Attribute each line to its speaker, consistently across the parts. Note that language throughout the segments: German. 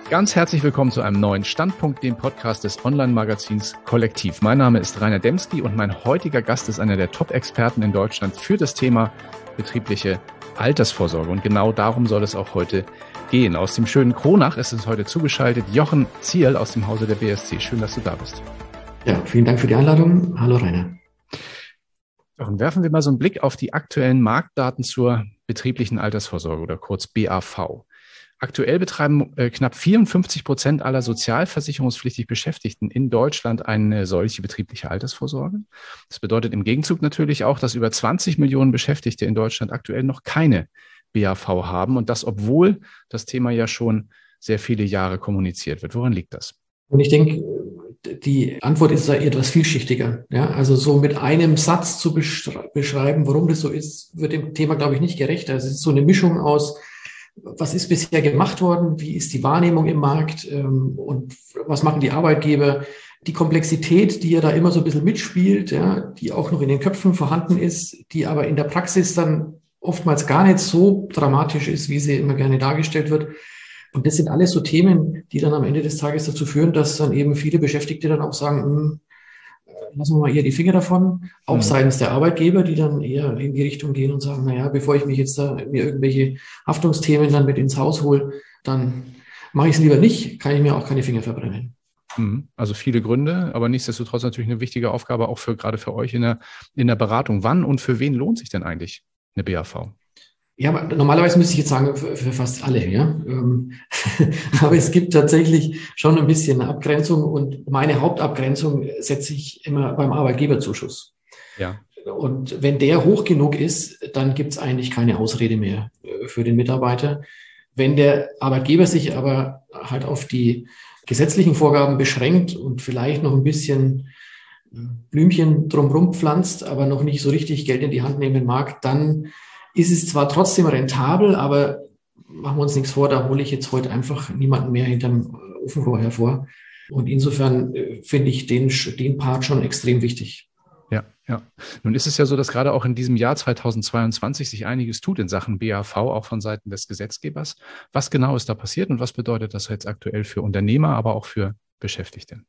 Speaker 1: Ganz herzlich willkommen zu einem neuen Standpunkt, dem Podcast des Online-Magazins Kollektiv. Mein Name ist Rainer Demski und mein heutiger Gast ist einer der Top-Experten in Deutschland für das Thema betriebliche Altersvorsorge. Und genau darum soll es auch heute gehen. Aus dem schönen Kronach ist uns heute zugeschaltet Jochen Zierl aus dem Hause der BSC. Schön, dass du da bist.
Speaker 2: Ja, vielen Dank für die Einladung. Hallo Rainer.
Speaker 1: Jochen, werfen wir mal so einen Blick auf die aktuellen Marktdaten zur betrieblichen Altersvorsorge oder kurz BAV. Aktuell betreiben knapp 54% aller sozialversicherungspflichtig Beschäftigten in Deutschland eine solche betriebliche Altersvorsorge. Das bedeutet im Gegenzug natürlich auch, dass über 20 Millionen Beschäftigte in Deutschland aktuell noch keine BAV haben und das, obwohl das Thema ja schon sehr viele Jahre kommuniziert wird. Woran liegt das?
Speaker 2: Und ich denke, die Antwort ist da etwas vielschichtiger. Ja, also so mit einem Satz zu beschreiben, warum das so ist, wird dem Thema, glaube ich, nicht gerecht. Also es ist so eine Mischung aus, was ist bisher gemacht worden, wie ist die Wahrnehmung im Markt und was machen die Arbeitgeber. Die Komplexität, die ja da immer so ein bisschen mitspielt, ja, die auch noch in den Köpfen vorhanden ist, die aber in der Praxis dann oftmals gar nicht so dramatisch ist, wie sie immer gerne dargestellt wird. Und das sind alles so Themen, die dann am Ende des Tages dazu führen, dass dann eben viele Beschäftigte dann auch sagen, lassen wir mal eher die Finger davon, auch seitens der Arbeitgeber, die dann eher in die Richtung gehen und sagen, naja, bevor ich mich jetzt da mir irgendwelche Haftungsthemen dann mit ins Haus hole, dann mache ich es lieber nicht, kann ich mir auch keine Finger verbrennen.
Speaker 1: Also viele Gründe, aber nichtsdestotrotz natürlich eine wichtige Aufgabe auch gerade für euch in der Beratung. Wann und für wen lohnt sich denn eigentlich eine BAV?
Speaker 2: Ja, aber normalerweise müsste ich jetzt sagen, für fast alle, ja. Aber es gibt tatsächlich schon ein bisschen eine Abgrenzung und meine Hauptabgrenzung setze ich immer beim Arbeitgeberzuschuss.
Speaker 1: Ja.
Speaker 2: Und wenn der hoch genug ist, dann gibt es eigentlich keine Ausrede mehr für den Mitarbeiter. Wenn der Arbeitgeber sich aber halt auf die gesetzlichen Vorgaben beschränkt und vielleicht noch ein bisschen Blümchen drumherum pflanzt, aber noch nicht so richtig Geld in die Hand nehmen mag, dann ist es zwar trotzdem rentabel, aber machen wir uns nichts vor, da hole ich jetzt heute einfach niemanden mehr hinterm Ofenrohr hervor. Und insofern finde ich den Part schon extrem wichtig.
Speaker 1: Ja. Nun ist es ja so, dass gerade auch in diesem Jahr 2022 sich einiges tut in Sachen BAV, auch von Seiten des Gesetzgebers. Was genau ist da passiert und was bedeutet das jetzt aktuell für Unternehmer, aber auch für Beschäftigte?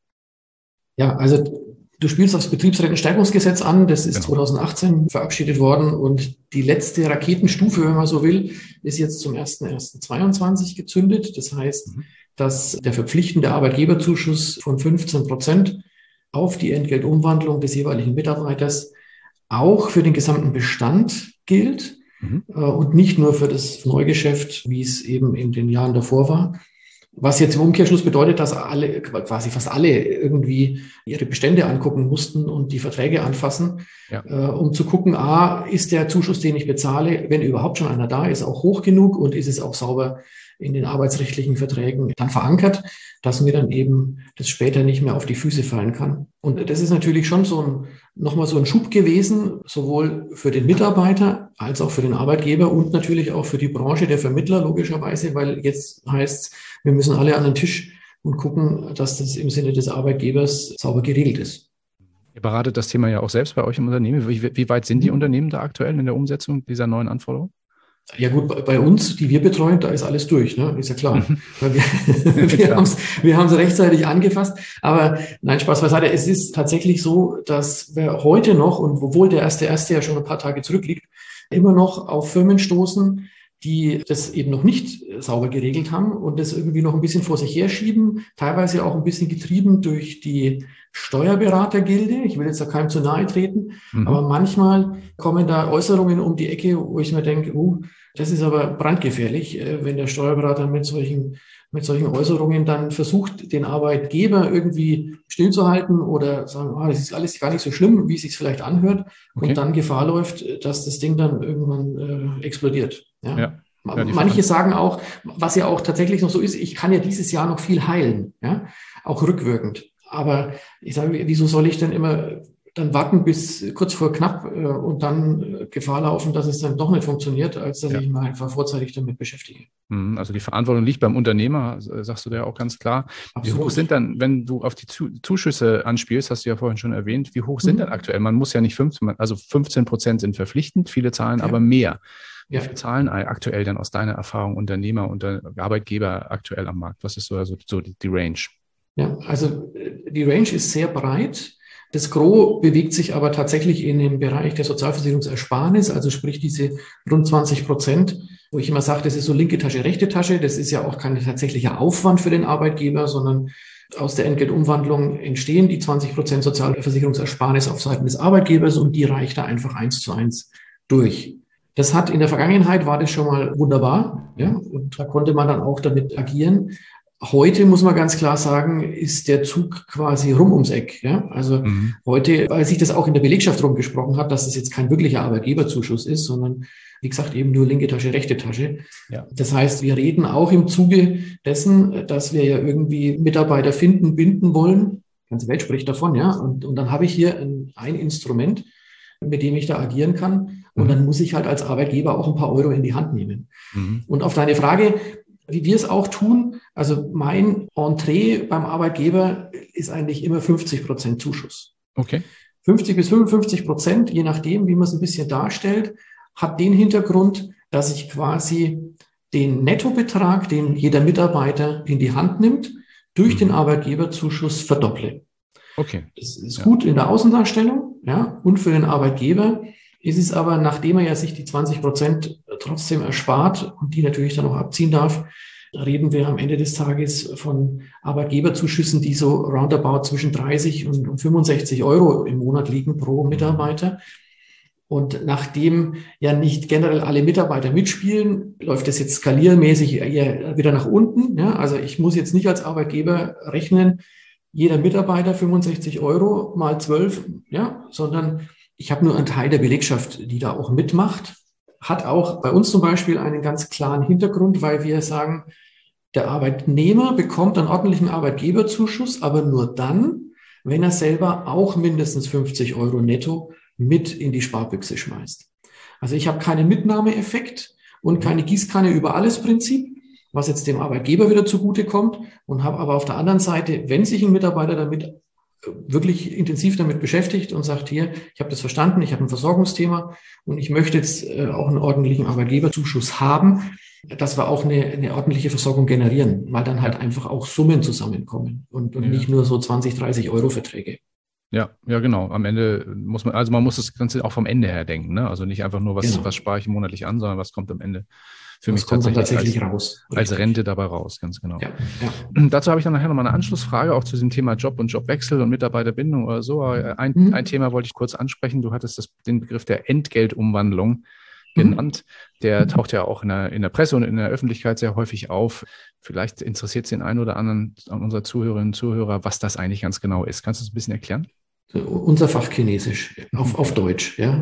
Speaker 2: Ja, also du spielst aufs Betriebsrentenstärkungsgesetz an. Das ist 2018 verabschiedet worden und die letzte Raketenstufe, wenn man so will, ist jetzt zum 01.01.22 gezündet. Das heißt, dass der verpflichtende Arbeitgeberzuschuss von 15% auf die Entgeltumwandlung des jeweiligen Mitarbeiters auch für den gesamten Bestand gilt und nicht nur für das Neugeschäft, wie es eben in den Jahren davor war. Was jetzt im Umkehrschluss bedeutet, dass quasi fast alle irgendwie ihre Bestände angucken mussten und die Verträge anfassen, um zu gucken, ist der Zuschuss, den ich bezahle, wenn überhaupt schon einer da ist, auch hoch genug und ist es auch sauber in den arbeitsrechtlichen Verträgen dann verankert, dass mir dann eben das später nicht mehr auf die Füße fallen kann. Und das ist natürlich schon nochmal so ein Schub gewesen, sowohl für den Mitarbeiter als auch für den Arbeitgeber und natürlich auch für die Branche der Vermittler, logischerweise, weil jetzt heißt es, wir müssen alle an den Tisch und gucken, dass das im Sinne des Arbeitgebers sauber geregelt ist.
Speaker 1: Ihr beratet das Thema ja auch selbst bei euch im Unternehmen. Wie weit sind die Unternehmen da aktuell in der Umsetzung dieser neuen Anforderungen?
Speaker 2: Ja gut, bei uns, die wir betreuen, da ist alles durch, ne? Ist ja klar. Wir haben es rechtzeitig angefasst. Aber nein, Spaß beiseite. Es ist tatsächlich so, dass wir heute noch, und obwohl der 1.1. ja schon ein paar Tage zurückliegt, immer noch auf Firmen stoßen, die das eben noch nicht sauber geregelt haben und das irgendwie noch ein bisschen vor sich herschieben, teilweise auch ein bisschen getrieben durch die Steuerberatergilde. Ich will jetzt da keinem zu nahe treten, aber manchmal kommen da Äußerungen um die Ecke, wo ich mir denke, das ist aber brandgefährlich, wenn der Steuerberater mit solchen Äußerungen dann versucht, den Arbeitgeber irgendwie stillzuhalten oder sagen, das ist alles gar nicht so schlimm, wie es sich vielleicht anhört, und dann Gefahr läuft, dass das Ding dann irgendwann explodiert. Ja. Manche sagen auch, was ja auch tatsächlich noch so ist, ich kann ja dieses Jahr noch viel heilen, ja, auch rückwirkend. Aber ich sage, wieso soll ich denn immer dann warten bis kurz vor knapp und dann Gefahr laufen, dass es dann doch nicht funktioniert, als dass ich mich einfach vorzeitig damit beschäftige.
Speaker 1: Also die Verantwortung liegt beim Unternehmer, sagst du da auch ganz klar. Absolut. Wie hoch sind dann, wenn du auf die Zuschüsse anspielst, hast du ja vorhin schon erwähnt, wie hoch sind denn aktuell? Man muss ja nicht 15%, also 15% sind verpflichtend, viele zahlen aber mehr. Wie viel zahlen aktuell dann aus deiner Erfahrung Unternehmer und Arbeitgeber aktuell am Markt? Was ist so die Range?
Speaker 2: Ja, also die Range ist sehr breit. Das Gros bewegt sich aber tatsächlich in dem Bereich der Sozialversicherungsersparnis, also sprich diese rund 20%, wo ich immer sage, das ist so linke Tasche, rechte Tasche. Das ist ja auch kein tatsächlicher Aufwand für den Arbeitgeber, sondern aus der Entgeltumwandlung entstehen die 20% Sozialversicherungsersparnis auf Seiten des Arbeitgebers und die reicht da einfach 1:1 durch. Das hat in der Vergangenheit war das schon mal wunderbar, ja, und da konnte man dann auch damit agieren. Heute muss man ganz klar sagen, ist der Zug quasi rum ums Eck. Ja? Also heute, weil sich das auch in der Belegschaft rumgesprochen hat, dass es jetzt kein wirklicher Arbeitgeberzuschuss ist, sondern wie gesagt eben nur linke Tasche, rechte Tasche. Ja. Das heißt, wir reden auch im Zuge dessen, dass wir ja irgendwie Mitarbeiter finden, binden wollen. Die ganze Welt spricht davon, ja. Und dann habe ich hier ein Instrument, mit dem ich da agieren kann. Und dann muss ich halt als Arbeitgeber auch ein paar Euro in die Hand nehmen. Und auf deine Frage, wie wir es auch tun, also mein Entree beim Arbeitgeber ist eigentlich immer 50% Zuschuss.
Speaker 1: Okay.
Speaker 2: 50-55%, je nachdem, wie man es ein bisschen darstellt, hat den Hintergrund, dass ich quasi den Nettobetrag, den jeder Mitarbeiter in die Hand nimmt, durch den Arbeitgeberzuschuss verdopple.
Speaker 1: Okay.
Speaker 2: Das ist gut in der Außendarstellung, ja, und für den Arbeitgeber ist es aber, nachdem er ja sich die 20% trotzdem erspart und die natürlich dann auch abziehen darf, reden wir am Ende des Tages von Arbeitgeberzuschüssen, die so roundabout zwischen 30 und 65 Euro im Monat liegen pro Mitarbeiter. Und nachdem ja nicht generell alle Mitarbeiter mitspielen, läuft das jetzt skaliermäßig eher wieder nach unten. Ja, also ich muss jetzt nicht als Arbeitgeber rechnen, jeder Mitarbeiter 65 Euro mal 12, ja, sondern ich habe nur einen Teil der Belegschaft, die da auch mitmacht. Hat auch bei uns zum Beispiel einen ganz klaren Hintergrund, weil wir sagen, der Arbeitnehmer bekommt einen ordentlichen Arbeitgeberzuschuss, aber nur dann, wenn er selber auch mindestens 50 Euro netto mit in die Sparbüchse schmeißt. Also ich habe keinen Mitnahmeeffekt und keine Gießkanne über alles Prinzip, was jetzt dem Arbeitgeber wieder zugutekommt, und habe aber auf der anderen Seite, wenn sich ein Mitarbeiter damit wirklich intensiv damit beschäftigt und sagt, hier, ich habe das verstanden, ich habe ein Versorgungsthema und ich möchte jetzt auch einen ordentlichen Arbeitgeberzuschuss haben, dass wir auch eine ordentliche Versorgung generieren, weil dann halt einfach auch Summen zusammenkommen und nicht nur so 20, 30 Euro Verträge.
Speaker 1: Ja, genau. Am Ende muss man muss das Ganze auch vom Ende her denken, ne? Also nicht einfach nur, was spare ich monatlich an, sondern was kommt am Ende für mich tatsächlich raus. Als Rente dabei raus, ganz genau. Ja. Dazu habe ich dann nachher nochmal eine Anschlussfrage, auch zu diesem Thema Job und Jobwechsel und Mitarbeiterbindung oder so. Ein Thema wollte ich kurz ansprechen. Du hattest den Begriff der Entgeltumwandlung genannt. Der taucht ja auch in der Presse und in der Öffentlichkeit sehr häufig auf. Vielleicht interessiert es den einen oder anderen an unserer Zuhörerinnen und Zuhörer, was das eigentlich ganz genau ist. Kannst du es ein bisschen erklären?
Speaker 2: Unser Fachchinesisch auf Deutsch, ja.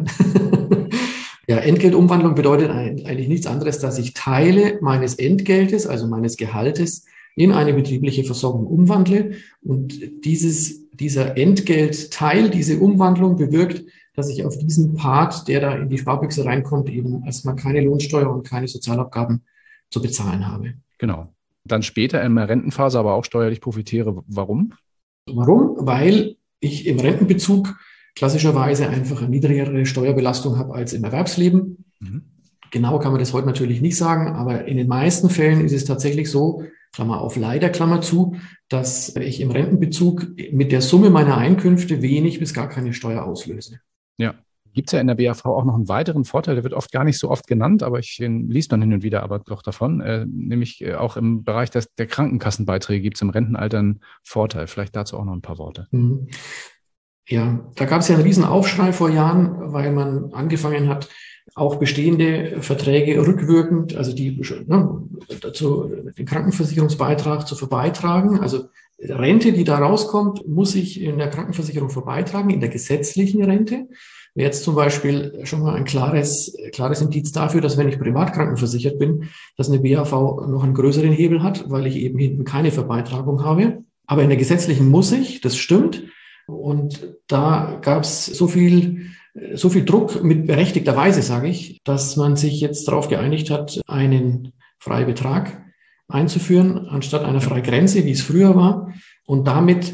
Speaker 2: Ja, Entgeltumwandlung bedeutet eigentlich nichts anderes, dass ich Teile meines Entgeltes, also meines Gehaltes, in eine betriebliche Versorgung umwandle. Und dieser Entgeltteil, diese Umwandlung bewirkt, dass ich auf diesen Part, der da in die Sparbüchse reinkommt, eben erstmal keine Lohnsteuer und keine Sozialabgaben zu bezahlen habe.
Speaker 1: Genau. Dann später in der Rentenphase aber auch steuerlich profitiere. Warum?
Speaker 2: Warum? Weil ich im Rentenbezug klassischerweise einfach eine niedrigere Steuerbelastung habe als im Erwerbsleben. Genau kann man das heute natürlich nicht sagen, aber in den meisten Fällen ist es tatsächlich so, Klammer auf leider, Klammer zu, dass ich im Rentenbezug mit der Summe meiner Einkünfte wenig bis gar keine Steuer auslöse.
Speaker 1: Ja. Gibt es ja in der BAV auch noch einen weiteren Vorteil, der wird oft gar nicht so oft genannt, aber liest man hin und wieder aber doch davon, nämlich auch im Bereich der Krankenkassenbeiträge gibt es im Rentenalter einen Vorteil. Vielleicht dazu auch noch ein paar Worte.
Speaker 2: Ja, da gab es ja einen riesen Aufschrei vor Jahren, weil man angefangen hat, auch bestehende Verträge rückwirkend, also den Krankenversicherungsbeitrag zu verbeitragen. Also Rente, die da rauskommt, muss ich in der Krankenversicherung verbeitragen, in der gesetzlichen Rente. Wäre jetzt zum Beispiel schon mal ein klares Indiz dafür, dass wenn ich privat krankenversichert bin, dass eine BAV noch einen größeren Hebel hat, weil ich eben hinten keine Verbeitragung habe. Aber in der gesetzlichen muss ich, das stimmt. Und da gab es so viel Druck mit berechtigterweise, sage ich, dass man sich jetzt darauf geeinigt hat, einen Freibetrag einzuführen, anstatt einer Freigrenze, wie es früher war, und damit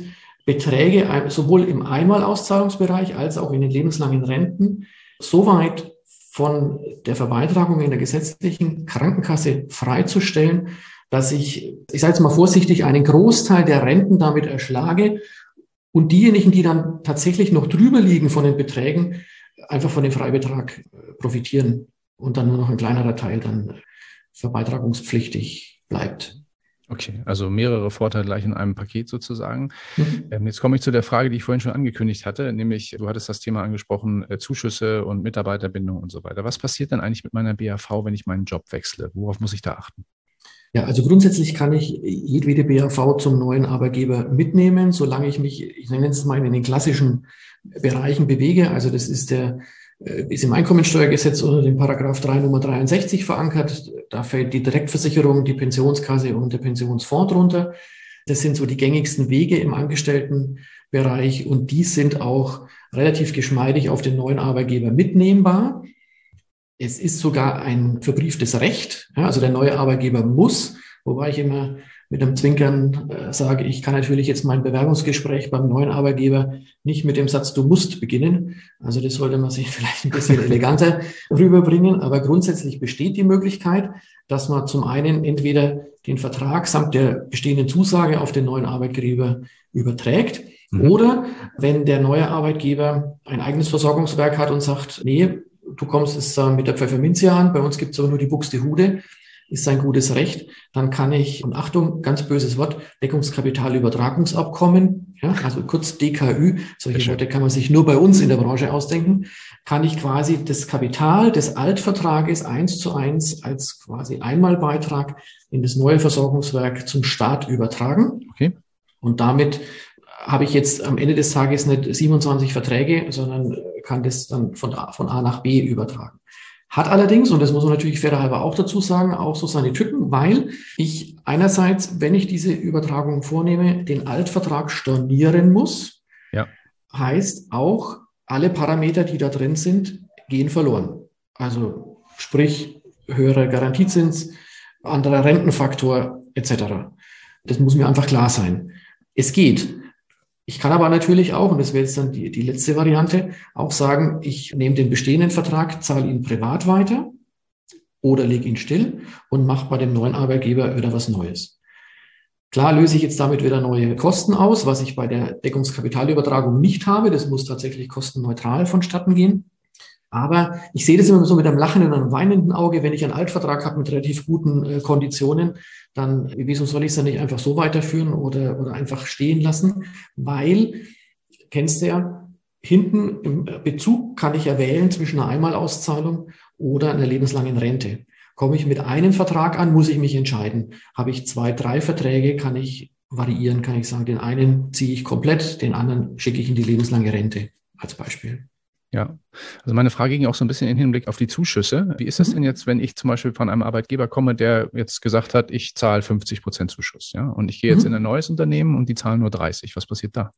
Speaker 2: Beträge sowohl im Einmalauszahlungsbereich als auch in den lebenslangen Renten so weit von der Verbeitragung in der gesetzlichen Krankenkasse freizustellen, dass ich sage jetzt mal vorsichtig, einen Großteil der Renten damit erschlage und diejenigen, die dann tatsächlich noch drüber liegen von den Beträgen, einfach von dem Freibetrag profitieren und dann nur noch ein kleinerer Teil dann verbeitragungspflichtig bleibt.
Speaker 1: Okay, also mehrere Vorteile gleich in einem Paket sozusagen.
Speaker 2: Mhm.
Speaker 1: Jetzt komme ich zu der Frage, die ich vorhin schon angekündigt hatte, nämlich du hattest das Thema angesprochen, Zuschüsse und Mitarbeiterbindung und so weiter. Was passiert denn eigentlich mit meiner BAV, wenn ich meinen Job wechsle? Worauf muss ich da achten?
Speaker 2: Ja, also grundsätzlich kann ich jedwede BAV zum neuen Arbeitgeber mitnehmen, solange ich mich, ich nenne es mal, in den klassischen Bereichen bewege. Also das ist ist im Einkommensteuergesetz unter dem Paragraph 3 Nummer 63 verankert. Da fällt die Direktversicherung, die Pensionskasse und der Pensionsfonds drunter. Das sind so die gängigsten Wege im Angestelltenbereich und die sind auch relativ geschmeidig auf den neuen Arbeitgeber mitnehmbar. Es ist sogar ein verbrieftes Recht. Ja, also der neue Arbeitgeber muss, wobei ich immer mit einem Zwinkern sage, ich kann natürlich jetzt mein Bewerbungsgespräch beim neuen Arbeitgeber nicht mit dem Satz, du musst beginnen. Also das sollte man sich vielleicht ein bisschen eleganter rüberbringen. Aber grundsätzlich besteht die Möglichkeit, dass man zum einen entweder den Vertrag samt der bestehenden Zusage auf den neuen Arbeitgeber überträgt. Oder wenn der neue Arbeitgeber ein eigenes Versorgungswerk hat und sagt, nee, du kommst es mit der Pfefferminzia an, bei uns gibt es aber nur die Buxtehude, ist sein gutes Recht, dann kann ich, und Achtung, ganz böses Wort, Deckungskapitalübertragungsabkommen, ja, also kurz DKÜ, solche Worte kann man sich nur bei uns in der Branche ausdenken, kann ich quasi das Kapital des Altvertrages 1:1 als quasi Einmalbeitrag in das neue Versorgungswerk zum Staat übertragen.
Speaker 1: Okay.
Speaker 2: Und damit habe ich jetzt am Ende des Tages nicht 27 Verträge, sondern kann das dann von A nach B übertragen. Hat allerdings, und das muss man natürlich fairerhalber auch dazu sagen, auch so seine Tücken, weil ich einerseits, wenn ich diese Übertragung vornehme, den Altvertrag stornieren muss.
Speaker 1: Ja.
Speaker 2: Heißt auch, alle Parameter, die da drin sind, gehen verloren. Also sprich, höherer Garantiezins, anderer Rentenfaktor etc. Das muss mir einfach klar sein. Es geht. Ich kann aber natürlich auch, und das wäre jetzt dann die letzte Variante, auch sagen, ich nehme den bestehenden Vertrag, zahle ihn privat weiter oder lege ihn still und mache bei dem neuen Arbeitgeber wieder was Neues. Klar löse ich jetzt damit wieder neue Kosten aus, was ich bei der Deckungskapitalübertragung nicht habe. Das muss tatsächlich kostenneutral vonstatten gehen. Aber ich sehe das immer so mit einem lachenden und einem weinenden Auge. Wenn ich einen Altvertrag habe mit relativ guten Konditionen, dann wieso soll ich es dann nicht einfach so weiterführen oder einfach stehen lassen? Weil, kennst du ja, hinten im Bezug kann ich ja wählen zwischen einer Einmalauszahlung oder einer lebenslangen Rente. Komme ich mit einem Vertrag an, muss ich mich entscheiden. Habe ich 2, 3 Verträge, kann ich variieren, kann ich sagen, den einen ziehe ich komplett, den anderen schicke ich in die lebenslange Rente als Beispiel.
Speaker 1: Ja, also meine Frage ging auch so ein bisschen im Hinblick auf die Zuschüsse. Wie ist das denn jetzt, wenn ich zum Beispiel von einem Arbeitgeber komme, der jetzt gesagt hat, ich zahle 50% Zuschuss, ja, und ich gehe jetzt in ein neues Unternehmen und die zahlen nur 30. Was passiert da?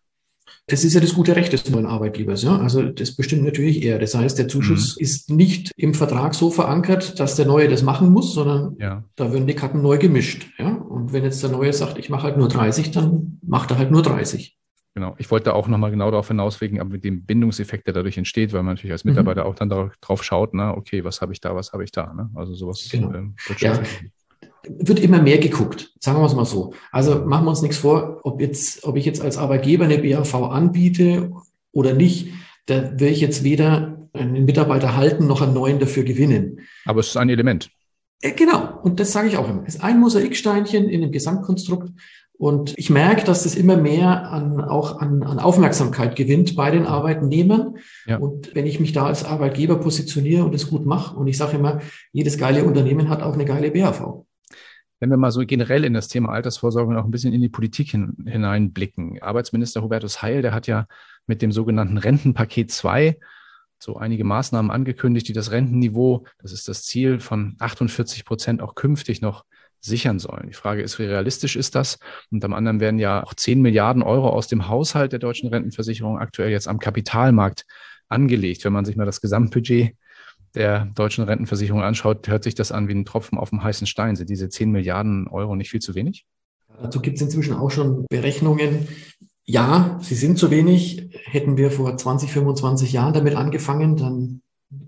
Speaker 2: Das ist ja das gute Recht des neuen Arbeitgebers, ja. Also das bestimmt natürlich er. Das heißt, der Zuschuss ist nicht im Vertrag so verankert, dass der Neue das machen muss, sondern da werden die Karten neu gemischt, ja. Und wenn jetzt der Neue sagt, ich mache halt nur 30, dann macht er halt nur 30.
Speaker 1: Genau. Ich wollte da auch nochmal genau darauf hinaus, wegen mit dem Bindungseffekt, der dadurch entsteht, weil man natürlich als Mitarbeiter auch dann drauf schaut, na, okay, was habe ich da, ne? Also sowas
Speaker 2: wird schon wird immer mehr geguckt, sagen wir es mal so. Also machen wir uns nichts vor, ob ich jetzt als Arbeitgeber eine BAV anbiete oder nicht, da will ich jetzt weder einen Mitarbeiter halten, noch einen neuen dafür gewinnen.
Speaker 1: Aber es ist ein Element.
Speaker 2: Genau, und das sage ich auch immer. Es ist ein Mosaiksteinchen in dem Gesamtkonstrukt. Und ich merke, dass das immer mehr an Aufmerksamkeit gewinnt bei den Arbeitnehmern. Ja. Und wenn ich mich da als Arbeitgeber positioniere und es gut mache, und ich sage immer, jedes geile Unternehmen hat auch eine geile BAV.
Speaker 1: Wenn wir mal so generell in das Thema Altersvorsorge noch ein bisschen in die Politik hineinblicken. Arbeitsminister Hubertus Heil, der hat ja mit dem sogenannten Rentenpaket 2 so einige Maßnahmen angekündigt, die das Rentenniveau, das ist das Ziel, von 48% auch künftig noch sichern sollen. Die Frage ist, wie realistisch ist das? Und am anderen werden ja auch 10 Milliarden Euro aus dem Haushalt der deutschen Rentenversicherung aktuell jetzt am Kapitalmarkt angelegt. Wenn man sich mal das Gesamtbudget der deutschen Rentenversicherung anschaut, hört sich das an wie ein Tropfen auf dem heißen Stein. Sind diese 10 Milliarden Euro nicht viel zu wenig?
Speaker 2: Dazu gibt es inzwischen auch schon Berechnungen. Ja, sie sind zu wenig. Hätten wir vor 20, 25 Jahren damit angefangen, dann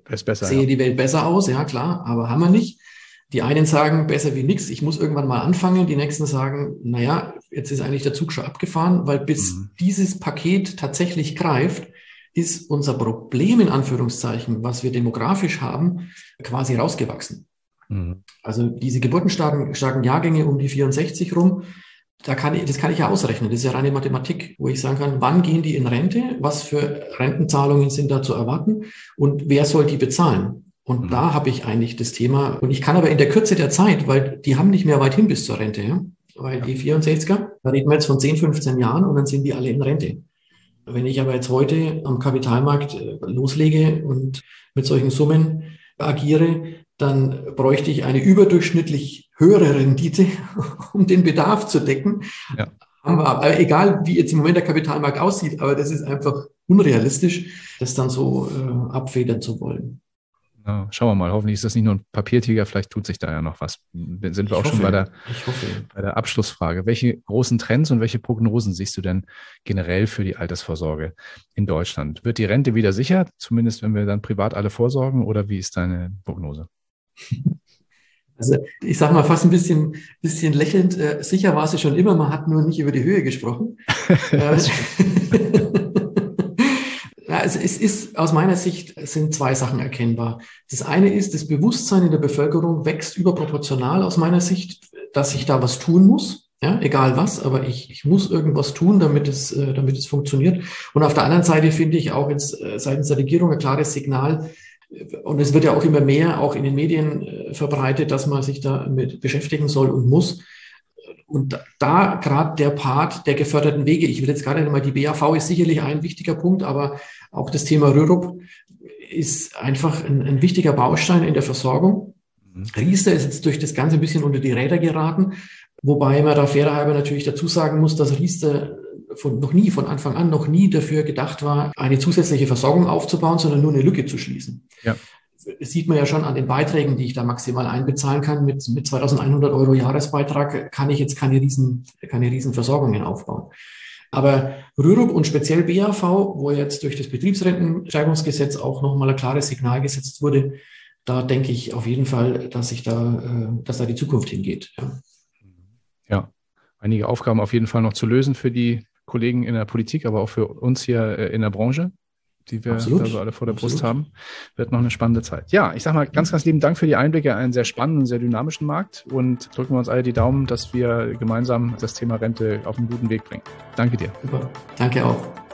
Speaker 1: ist besser,
Speaker 2: Sehe die Welt besser aus, ja klar, aber haben wir nicht. Die einen sagen, besser wie nichts, ich muss irgendwann mal anfangen. Die nächsten sagen, naja, jetzt ist eigentlich der Zug schon abgefahren, weil bis dieses Paket tatsächlich greift, ist unser Problem in Anführungszeichen, was wir demografisch haben, quasi rausgewachsen. Also diese geburtenstarken Jahrgänge um die 64 rum, das kann ich ja ausrechnen. Das ist ja reine Mathematik, wo ich sagen kann, wann gehen die in Rente, was für Rentenzahlungen sind da zu erwarten und wer soll die bezahlen? Und da habe ich eigentlich das Thema. Und ich kann aber in der Kürze der Zeit, weil die haben nicht mehr weit hin bis zur Rente, ja? Weil die 64er, da reden wir jetzt von 10, 15 Jahren und dann sind die alle in Rente. Wenn ich aber jetzt heute am Kapitalmarkt loslege und mit solchen Summen agiere, dann bräuchte ich eine überdurchschnittlich höhere Rendite, um den Bedarf zu decken. Ja. Aber egal, wie jetzt im Moment der Kapitalmarkt aussieht, aber das ist einfach unrealistisch, das dann so abfedern zu wollen.
Speaker 1: Ja, schauen wir mal, hoffentlich ist das nicht nur ein Papiertiger, vielleicht tut sich da ja noch was. Sind wir auch schon bei der Abschlussfrage. Welche großen Trends und welche Prognosen siehst du denn generell für die Altersvorsorge in Deutschland? Wird die Rente wieder sicher, zumindest wenn wir dann privat alle vorsorgen, oder wie ist deine Prognose?
Speaker 2: Also ich sage mal fast ein bisschen lächelnd, sicher war sie schon immer, man hat nur nicht über die Höhe gesprochen. Also es ist aus meiner Sicht sind zwei Sachen erkennbar. Das eine ist, das Bewusstsein in der Bevölkerung wächst überproportional aus meiner Sicht, dass ich da was tun muss. Ja, egal was, aber ich muss irgendwas tun, damit es funktioniert. Und auf der anderen Seite finde ich auch jetzt seitens der Regierung ein klares Signal, und es wird ja auch immer mehr auch in den Medien verbreitet, dass man sich damit beschäftigen soll und muss. Und da gerade der Part der geförderten Wege, ich will jetzt gerade einmal, die BAV ist sicherlich ein wichtiger Punkt, aber auch das Thema Rürup ist einfach ein wichtiger Baustein in der Versorgung. Riester ist jetzt durch das Ganze ein bisschen unter die Räder geraten, wobei man da fairerhalber natürlich dazu sagen muss, dass Riester von Anfang an noch nie dafür gedacht war, eine zusätzliche Versorgung aufzubauen, sondern nur eine Lücke zu schließen. Ja. Das sieht man ja schon an den Beiträgen, die ich da maximal einbezahlen kann. Mit 2.100 € Jahresbeitrag kann ich jetzt keine riesen Versorgungen aufbauen. Aber Rürup und speziell BAV, wo jetzt durch das Betriebsrentensteigerungsgesetz auch nochmal ein klares Signal gesetzt wurde, da denke ich auf jeden Fall, dass da die Zukunft hingeht.
Speaker 1: Ja, einige Aufgaben auf jeden Fall noch zu lösen für die Kollegen in der Politik, aber auch für uns hier in der Branche, die wir also alle vor der Brust haben. Wird noch eine spannende Zeit. Ja, ich sage mal ganz, ganz lieben Dank für die Einblicke, einen sehr spannenden, sehr dynamischen Markt, und drücken wir uns alle die Daumen, dass wir gemeinsam das Thema Rente auf einen guten Weg bringen. Danke dir.
Speaker 2: Super. Danke auch.